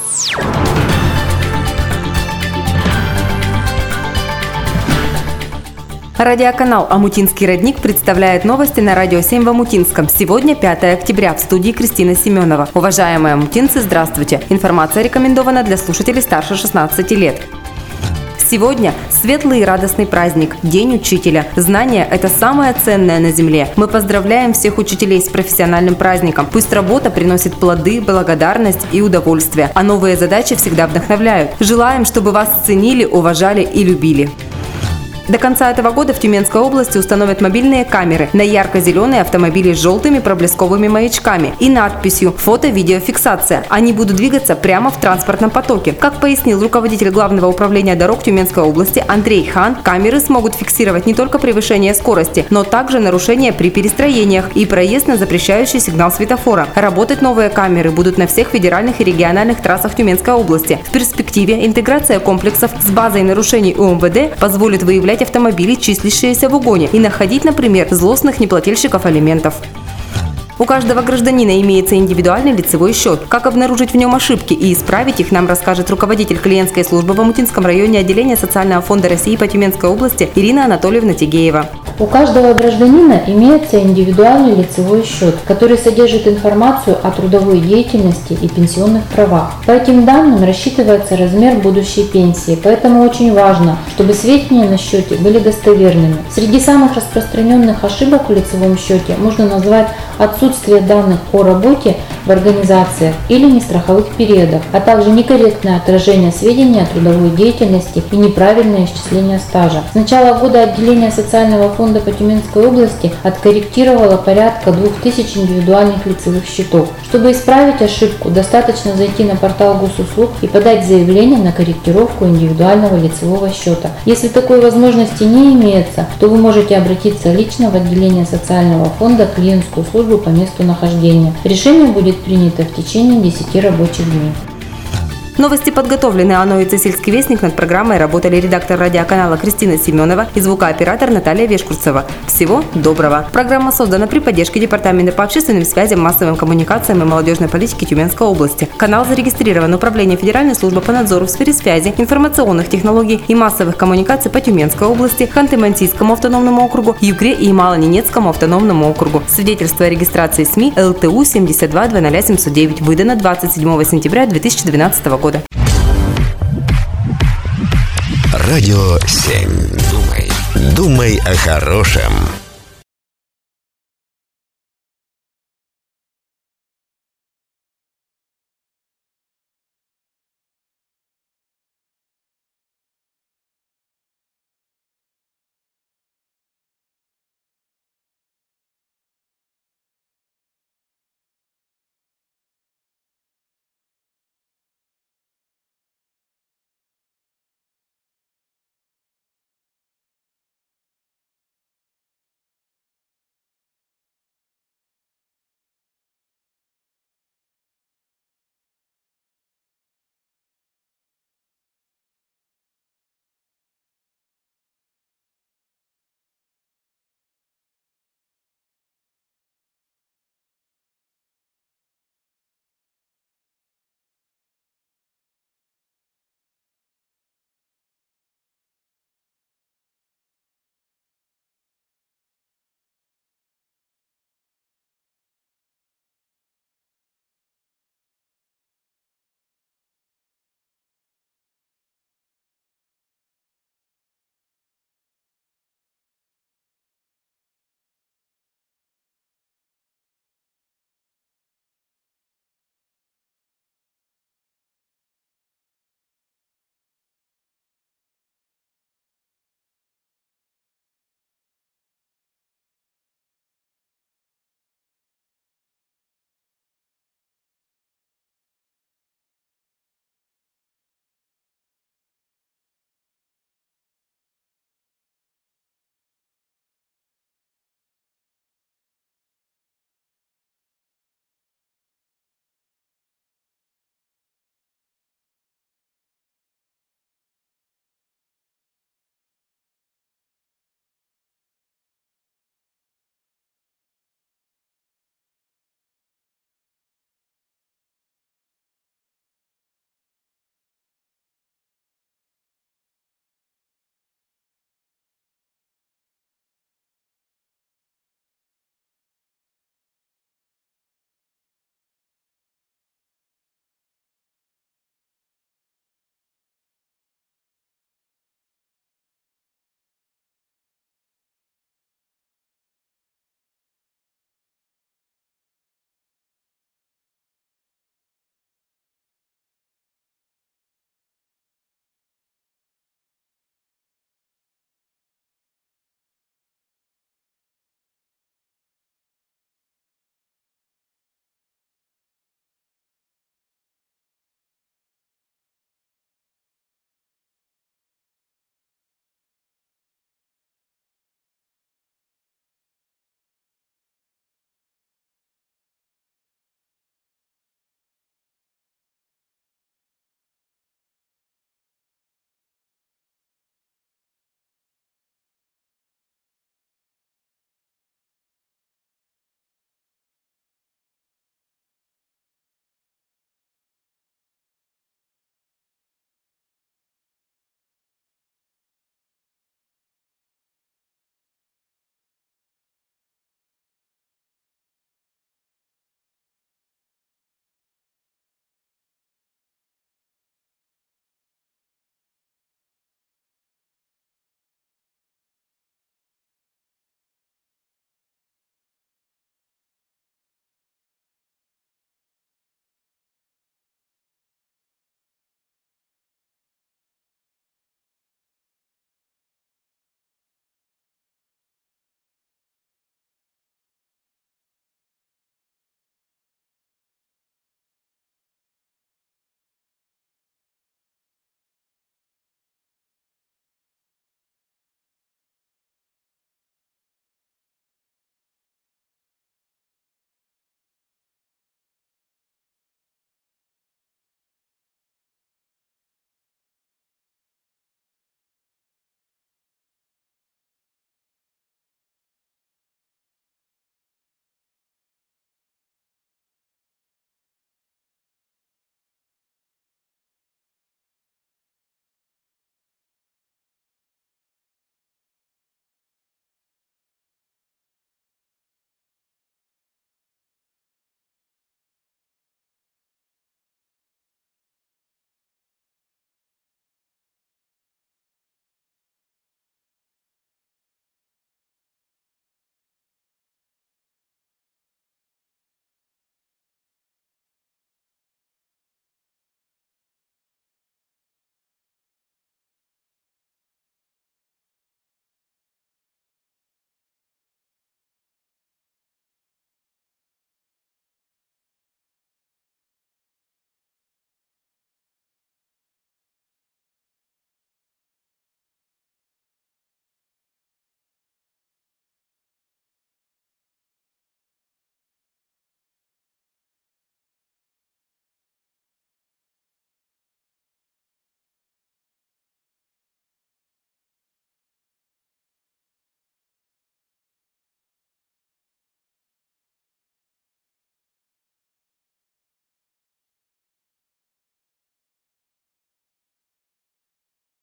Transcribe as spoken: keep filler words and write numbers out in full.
Радиоканал «Омутинский родник» представляет новости на Радио семь в Омутинском. Сегодня пятое октября. В студии Кристина Семенова. Уважаемые омутинцы, здравствуйте. Информация рекомендована для слушателей старше шестнадцати лет. Сегодня светлый и радостный праздник – День учителя. Знание – это самое ценное на земле. Мы поздравляем всех учителей с профессиональным праздником. Пусть работа приносит плоды, благодарность и удовольствие, а новые задачи всегда вдохновляют. Желаем, чтобы вас ценили, уважали и любили. До конца этого года в Тюменской области установят мобильные камеры на ярко-зеленые автомобили с желтыми проблесковыми маячками и надписью «Фото-видеофиксация». Они будут двигаться прямо в транспортном потоке. Как пояснил руководитель Главного управления дорог Тюменской области Андрей Хан, камеры смогут фиксировать не только превышение скорости, но также нарушения при перестроениях и проезд на запрещающий сигнал светофора. Работать новые камеры будут на всех федеральных и региональных трассах Тюменской области. В перспективе интеграция комплексов с базой нарушений УМВД позволит выявлять автомобили, числящиеся в угоне, и находить, например, злостных неплательщиков алиментов. У каждого гражданина имеется индивидуальный лицевой счет. Как обнаружить в нем ошибки и исправить их, нам расскажет руководитель клиентской службы в Омутинском районе отделения Социального фонда России по Тюменской области Ирина Анатольевна Тигеева. У каждого гражданина имеется индивидуальный лицевой счет, который содержит информацию о трудовой деятельности и пенсионных правах. По этим данным рассчитывается размер будущей пенсии, поэтому очень важно, чтобы сведения на счете были достоверными. Среди самых распространенных ошибок в лицевом счете можно назвать отсутствие данных о работе в организациях или нестраховых периодах, а также некорректное отражение сведений о трудовой деятельности и неправильное исчисление стажа. С начала года отделение Социального фонда по Тюменской области откорректировало порядка двух тысяч индивидуальных лицевых счетов. Чтобы исправить ошибку, достаточно зайти на портал госуслуг и подать заявление на корректировку индивидуального лицевого счета. Если такой возможности не имеется, то вы можете обратиться лично в отделение Социального фонда в клиентскую службу по месту нахождения. Решение будет принято в течение десяти рабочих дней. Новости подготовлены Анной Цесильский вестник. Над программой работали редактор радиоканала Кристина Семенова и звукооператор Наталья Вешкурцева. Всего доброго. Программа создана при поддержке Департамента по общественным связям, массовым коммуникациям и молодежной политике Тюменской области. Канал зарегистрирован Управлением Федеральной службы по надзору в сфере связи, информационных технологий и массовых коммуникаций по Тюменской области, Ханты-Мансийскому автономному округу, Югре и Мало-Ненецкому автономному округу. Свидетельство о регистрации СМИ эл тэ у семь два два ноль семь ноль девять выдано двадцать седьмого сентября две тысячи двенадцатого года. Радио семь. Думай, думай о хорошем.